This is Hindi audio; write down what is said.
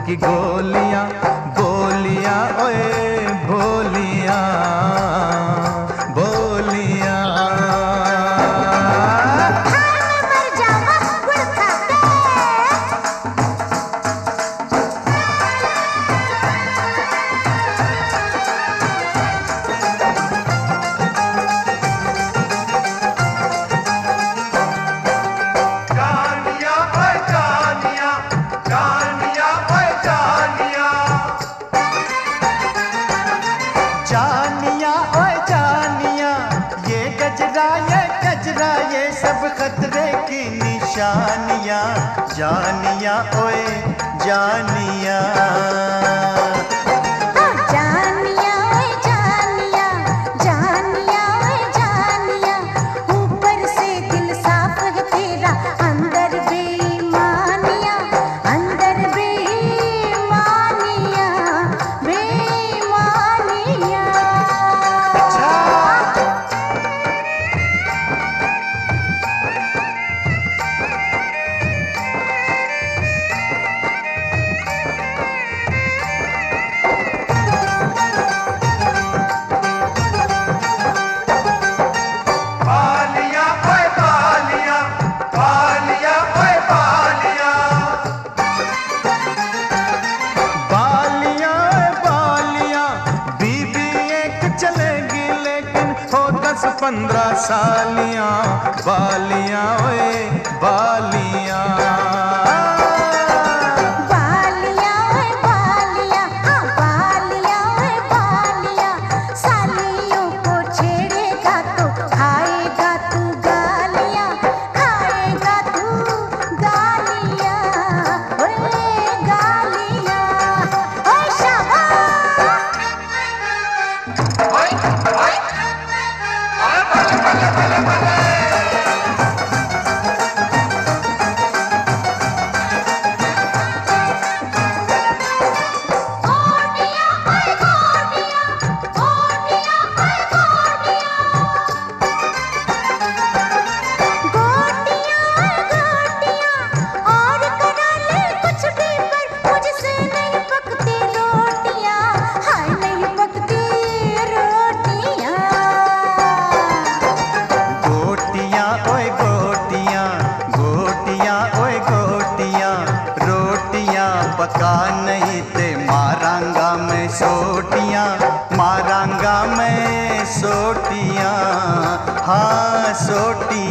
की गोलियां बोलियां ओए भोलियां बोलियां। गजरा ये सब खतरे की निशानियां, जानिया ओए जानिया। हो 10-15 सालियां बालियां ओए बालियां। बालियां ओए बालियां, हाँ बालियां ओए बालियां। सालियों को छेड़ेगा तो खाएगा तू गालियां, खाएगा तू गालियां ओए गालियां। ओए शाबाश ओए ओए पका नहीं ते मारांगा मैं सोटियां, मारांगा मैं सोटियां, हाँ सोटियां।